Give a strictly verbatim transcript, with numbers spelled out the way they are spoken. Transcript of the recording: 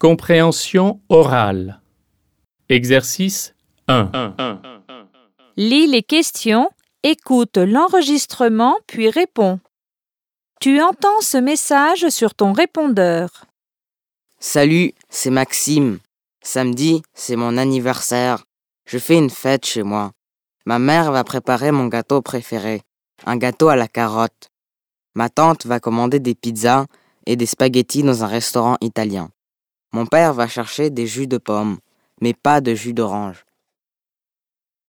Compréhension orale. Exercice un. Lis les questions, écoute l'enregistrement puis réponds. Tu entends ce message sur ton répondeur. Salut, c'est Maxime. Samedi, c'est mon anniversaire. Je fais une fête chez moi. Ma mère va préparer mon gâteau préféré, un gâteau à la carotte. Ma tante va commander des pizzas et des spaghettis dans un restaurant italien. Mon père va chercher des jus de pommes, mais pas de jus d'orange.